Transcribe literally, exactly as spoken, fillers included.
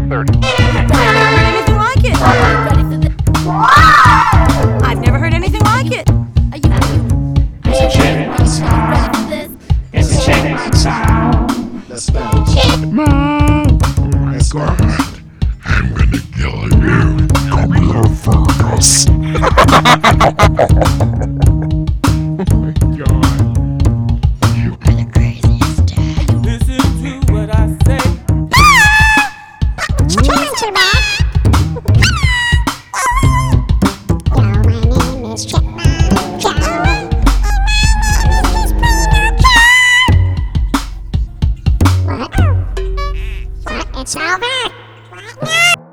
thirty. I've never heard anything like it. Are you ready for this? It's a chicken sound. Ready for this? It's a chicken sound. That spells. Mom! Oh my god. I'm gonna kill you. Come here, Fergus. Oh my god. You You're the craziest dad. Listen to what I say. Trying to, Mom.